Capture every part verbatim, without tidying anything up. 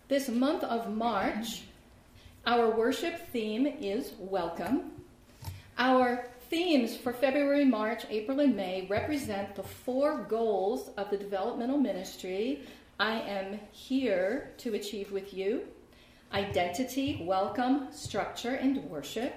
This month of March, our worship theme is welcome. Our themes for February, March, April, and May represent the four goals of the developmental ministry I am here to achieve with you: identity, welcome, structure, and worship.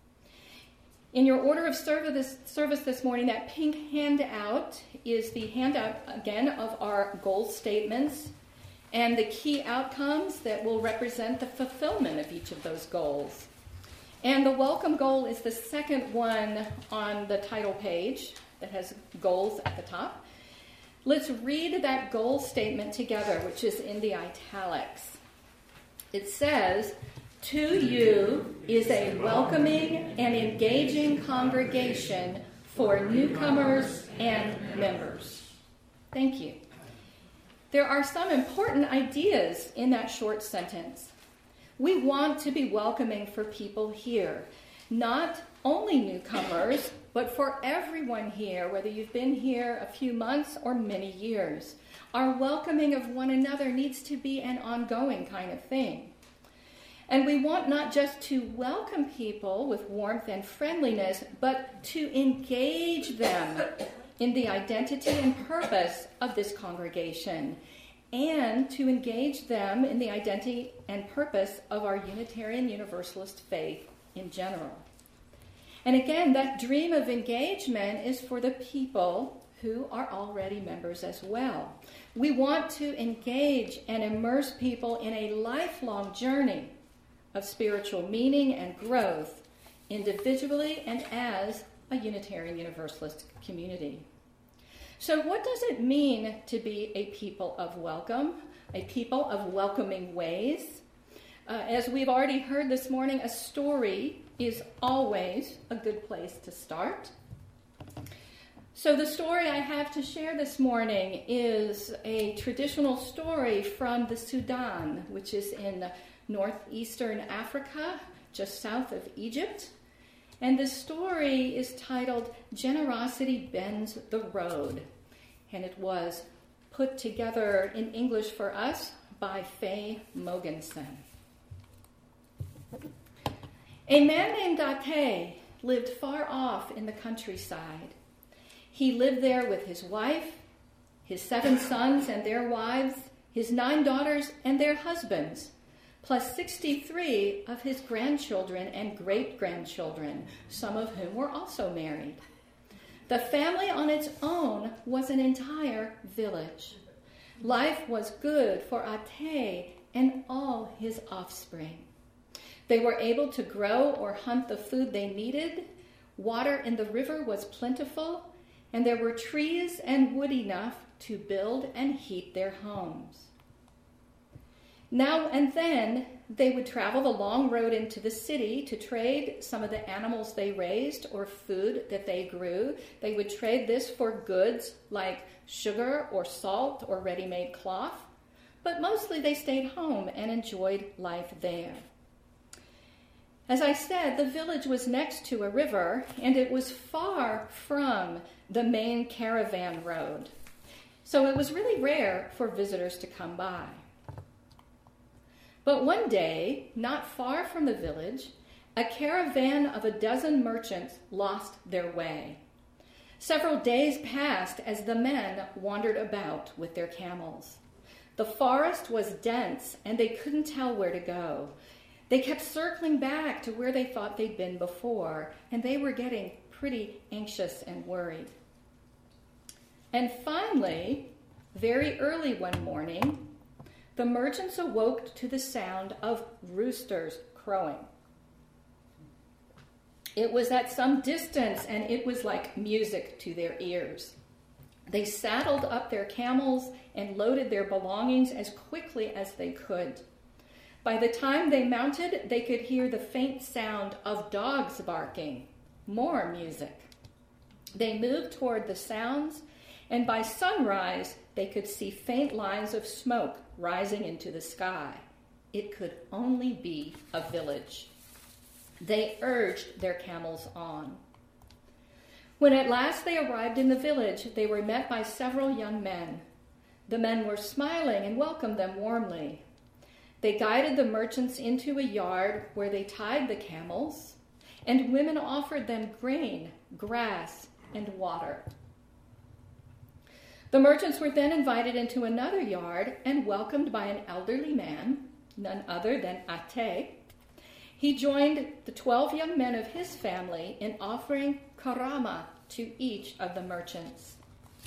In your order of service, service this morning, that pink handout is the handout, again, of our goal statements and the key outcomes that will represent the fulfillment of each of those goals. And the welcome goal is the second one on the title page that has goals at the top. Let's read that goal statement together, which is in the italics. It says, "To you is a welcoming and engaging congregation for newcomers and members." Thank you. There are some important ideas in that short sentence. We want to be welcoming for people here, not only newcomers, but for everyone here, whether you've been here a few months or many years. Our welcoming of one another needs to be an ongoing kind of thing. And we want not just to welcome people with warmth and friendliness, but to engage them in the identity and purpose of this congregation, and to engage them in the identity and purpose of our Unitarian Universalist faith in general. And again, that dream of engagement is for the people who are already members as well. We want to engage and immerse people in a lifelong journey of spiritual meaning and growth, individually and as a Unitarian Universalist community. So what does it mean to be a people of welcome, a people of welcoming ways? Uh, as we've already heard this morning, a story is always a good place to start. So the story I have to share this morning is a traditional story from the Sudan, which is in northeastern Africa, just south of Egypt. And the story is titled "Generosity Bends the Road." And it was put together in English for us by Faye Mogensen. A man named Ate lived far off in the countryside. He lived there with his wife, his seven sons and their wives, his nine daughters and their husbands, plus sixty-three of his grandchildren and great-grandchildren, some of whom were also married. The family on its own was an entire village. Life was good for Ate and all his offspring. They were able to grow or hunt the food they needed. Water in the river was plentiful, and there were trees and wood enough to build and heat their homes. Now and then, they would travel the long road into the city to trade some of the animals they raised or food that they grew. They would trade this for goods like sugar or salt or ready-made cloth, but mostly they stayed home and enjoyed life there. As I said, the village was next to a river, and it was far from the main caravan road, so it was really rare for visitors to come by. But one day, not far from the village, a caravan of a dozen merchants lost their way. Several days passed as the men wandered about with their camels. The forest was dense, and they couldn't tell where to go. They kept circling back to where they thought they'd been before, and they were getting pretty anxious and worried. And finally, very early one morning, the merchants awoke to the sound of roosters crowing. It was at some distance, and it was like music to their ears. They saddled up their camels and loaded their belongings as quickly as they could. By the time they mounted, they could hear the faint sound of dogs barking. More music. They moved toward the sounds, and by sunrise, they could see faint lines of smoke rising into the sky. It could only be a village. They urged their camels on. When at last they arrived in the village, they were met by several young men. The men were smiling and welcomed them warmly. They guided the merchants into a yard where they tied the camels, and women offered them grain, grass, and water. The merchants were then invited into another yard and welcomed by an elderly man, none other than Ate. He joined the twelve young men of his family in offering karama to each of the merchants.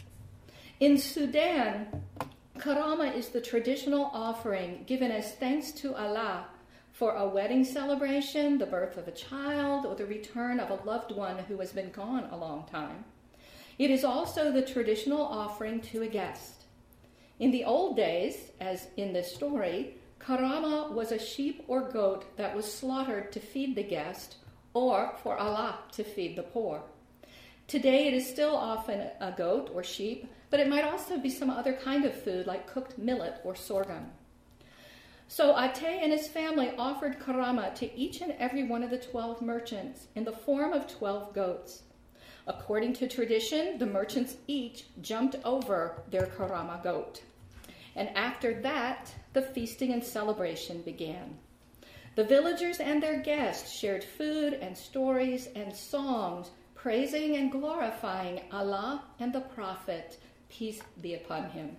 In Sudan, karama is the traditional offering given as thanks to Allah for a wedding celebration, the birth of a child, or the return of a loved one who has been gone a long time. It is also the traditional offering to a guest. In the old days, as in this story, karama was a sheep or goat that was slaughtered to feed the guest or for Allah to feed the poor. Today it is still often a goat or sheep, but it might also be some other kind of food like cooked millet or sorghum. So Ate and his family offered karama to each and every one of the twelve merchants in the form of twelve goats. According to tradition, the merchants each jumped over their karama goat. And after that, the feasting and celebration began. The villagers and their guests shared food and stories and songs, praising and glorifying Allah and the Prophet, peace be upon him.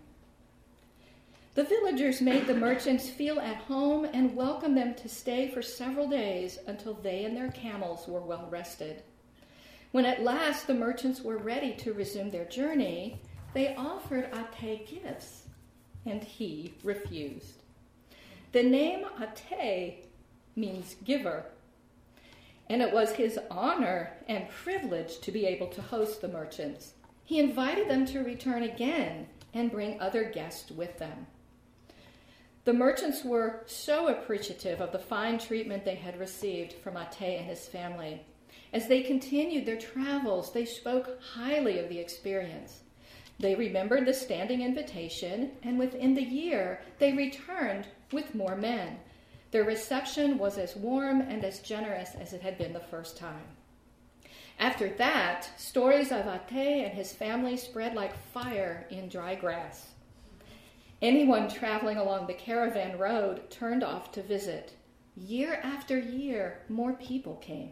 The villagers made the merchants feel at home and welcomed them to stay for several days until they and their camels were well rested. When at last the merchants were ready to resume their journey, they offered Ate gifts, and he refused. The name Ate means giver, and it was his honor and privilege to be able to host the merchants. He invited them to return again and bring other guests with them. The merchants were so appreciative of the fine treatment they had received from Ate and his family. As they continued their travels, they spoke highly of the experience. They remembered the standing invitation, and within the year, they returned with more men. Their reception was as warm and as generous as it had been the first time. After that, stories of Ate and his family spread like fire in dry grass. Anyone traveling along the caravan road turned off to visit. Year after year, more people came.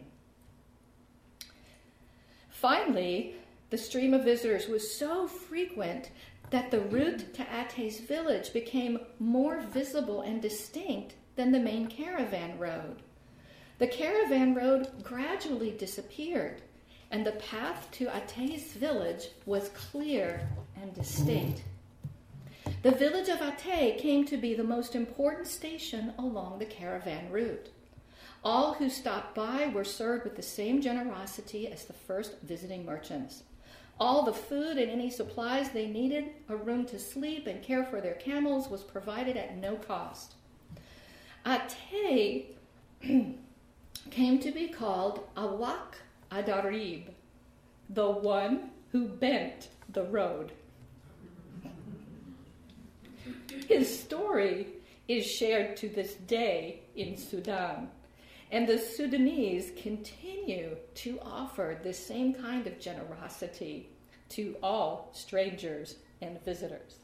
Finally, the stream of visitors was so frequent that the route to Ate's village became more visible and distinct than the main caravan road. The caravan road gradually disappeared, and the path to Ate's village was clear and distinct. The village of Ate came to be the most important station along the caravan route. All who stopped by were served with the same generosity as the first visiting merchants. All the food and any supplies they needed, a room to sleep and care for their camels was provided at no cost. Ate came to be called Awak Adarib, the one who bent the road. His story is shared to this day in Sudan, and the Sudanese continue to offer this same kind of generosity to all strangers and visitors.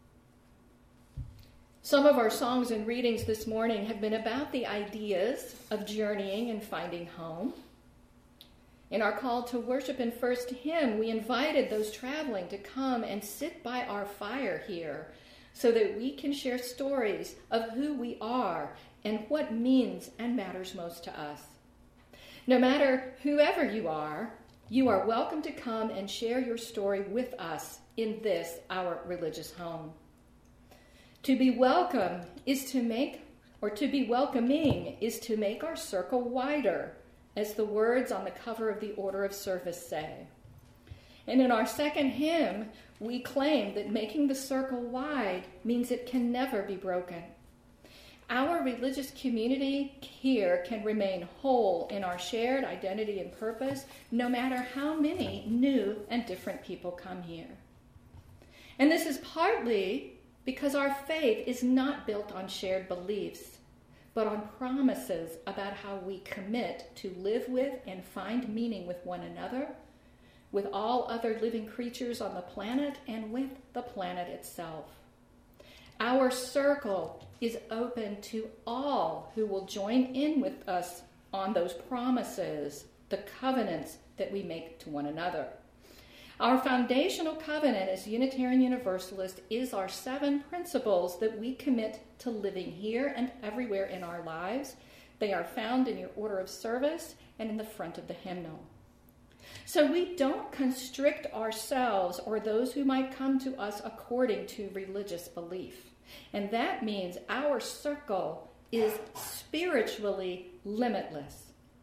Some of our songs and readings this morning have been about the ideas of journeying and finding home. In our call to worship and first hymn, we invited those traveling to come and sit by our fire here so that we can share stories of who we are and what means and matters most to us. No matter whoever you are, you are welcome to come and share your story with us in this, our religious home. To be welcome is to make, or to be welcoming is to make our circle wider, as the words on the cover of the order of service say. And in our second hymn, we claim that making the circle wide means it can never be broken. Our religious community here can remain whole in our shared identity and purpose, no matter how many new and different people come here. And this is partly because our faith is not built on shared beliefs, but on promises about how we commit to live with and find meaning with one another, with all other living creatures on the planet, and with the planet itself. Our circle is open to all who will join in with us on those promises, the covenants that we make to one another. Our foundational covenant as Unitarian Universalist is our seven principles that we commit to living here and everywhere in our lives. They are found in your order of service and in the front of the hymnal. So we don't constrict ourselves or those who might come to us according to religious belief. And that means our circle is spiritually limitless.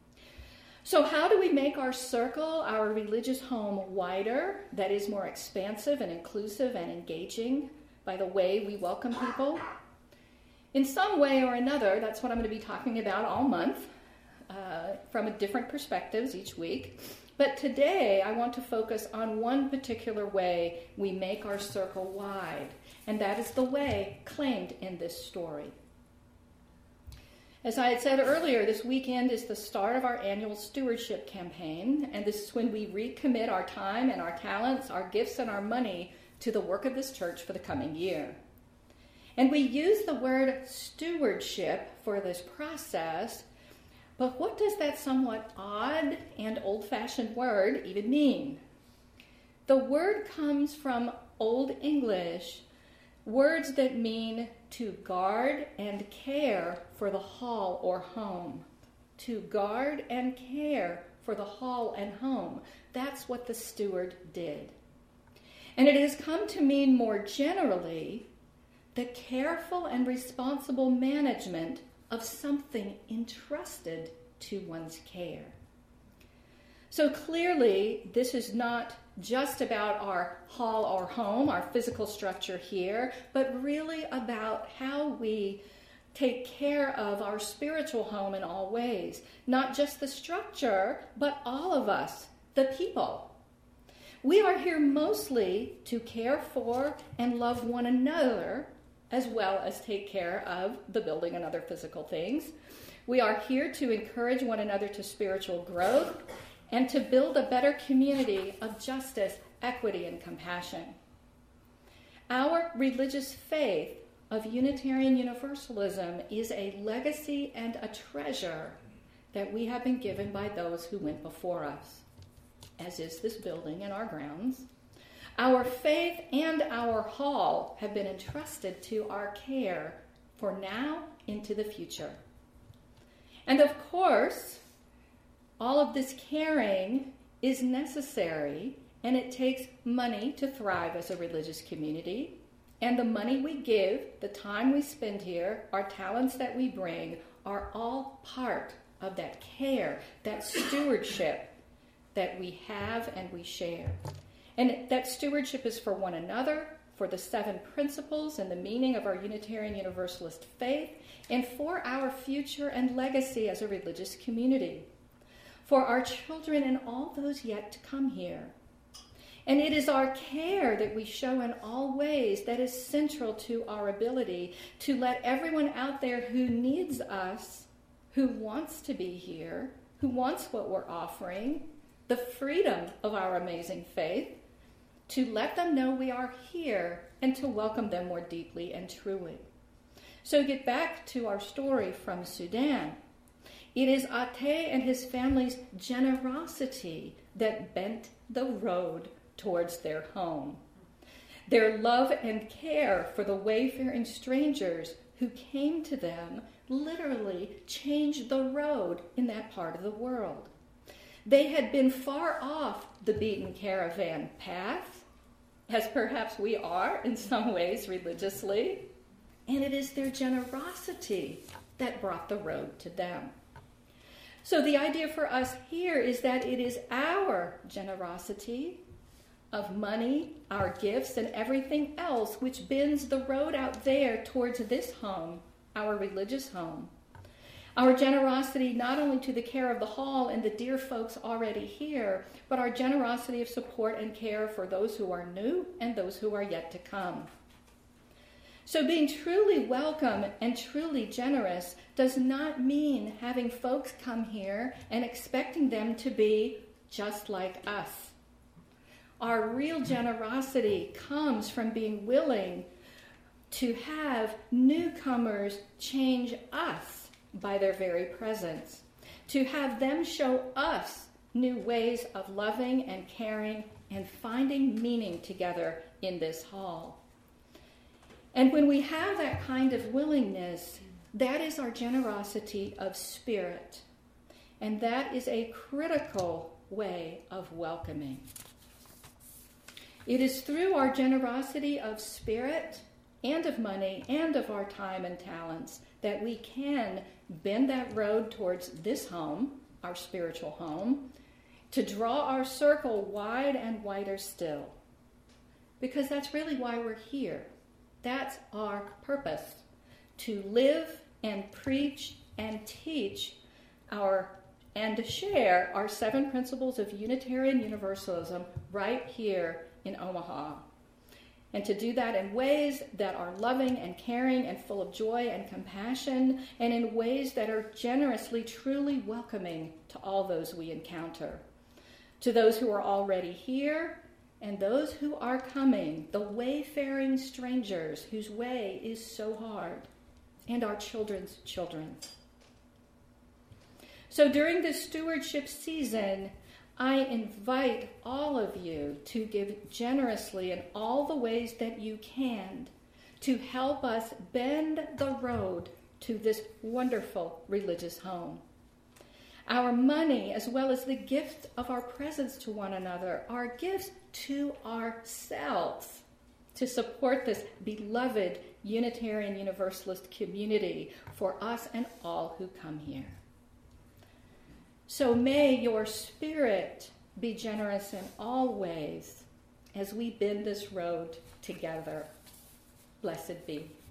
So how do we make our circle, our religious home, wider, that is more expansive and inclusive and engaging by the way we welcome people? In some way or another, that's what I'm going to be talking about all month, uh, from a different perspectives each week. But today I want to focus on one particular way we make our circle wide, and that is the way claimed in this story. As I had said earlier, this weekend is the start of our annual stewardship campaign, and this is when we recommit our time and our talents, our gifts and our money to the work of this church for the coming year. And we use the word stewardship for this process, but what does that somewhat odd and old-fashioned word even mean? The word comes from Old English, words that mean to guard and care for the hall or home. To guard and care for the hall and home. That's what the steward did. And it has come to mean more generally the careful and responsible management of something entrusted to one's care. So clearly, this is not just about our hall or home, our physical structure here, but really about how we take care of our spiritual home in all ways. Not just the structure, but all of us, the people. We are here mostly to care for and love one another, as well as take care of the building and other physical things. We are here to encourage one another to spiritual growth and to build a better community of justice, equity, and compassion. Our religious faith of Unitarian Universalism is a legacy and a treasure that we have been given by those who went before us, as is this building and our grounds. Our faith and our hall have been entrusted to our care for now into the future. And of course, all of this caring is necessary, and it takes money to thrive as a religious community. And the money we give, the time we spend here, our talents that we bring, are all part of that care, that stewardship that we have and we share. And that stewardship is for one another, for the seven principles and the meaning of our Unitarian Universalist faith, and for our future and legacy as a religious community, for our children and all those yet to come here. And it is our care that we show in all ways that is central to our ability to let everyone out there who needs us, who wants to be here, who wants what we're offering, the freedom of our amazing faith, to let them know we are here and to welcome them more deeply and truly. So get back to our story from Sudan. It is Ate and his family's generosity that bent the road towards their home. Their love and care for the wayfaring strangers who came to them literally changed the road in that part of the world. They had been far off the beaten caravan path, as perhaps we are in some ways religiously, and it is their generosity that brought the road to them. So the idea for us here is that it is our generosity of money, our gifts, and everything else which bends the road out there towards this home, our religious home. Our generosity not only to the care of the hall and the dear folks already here, but our generosity of support and care for those who are new and those who are yet to come. So being truly welcome and truly generous does not mean having folks come here and expecting them to be just like us. Our real generosity comes from being willing to have newcomers change us by their very presence, to have them show us new ways of loving and caring and finding meaning together in this hall. And when we have that kind of willingness, that is our generosity of spirit. And that is a critical way of welcoming. It is through our generosity of spirit and of money and of our time and talents that we can bend that road towards this home, our spiritual home, to draw our circle wide and wider still. Because that's really why we're here. That's our purpose, to live and preach and teach our and to share our seven principles of Unitarian Universalism right here in Omaha. And to do that in ways that are loving and caring and full of joy and compassion, and in ways that are generously, truly welcoming to all those we encounter. To those who are already here and those who are coming, the wayfaring strangers whose way is so hard, and our children's children. So during this stewardship season, I invite all of you to give generously in all the ways that you can to help us bend the road to this wonderful religious home. Our money, as well as the gift of our presence to one another, are gifts to ourselves to support this beloved Unitarian Universalist community for us and all who come here. So may your spirit be generous in all ways as we bend this road together. Blessed be.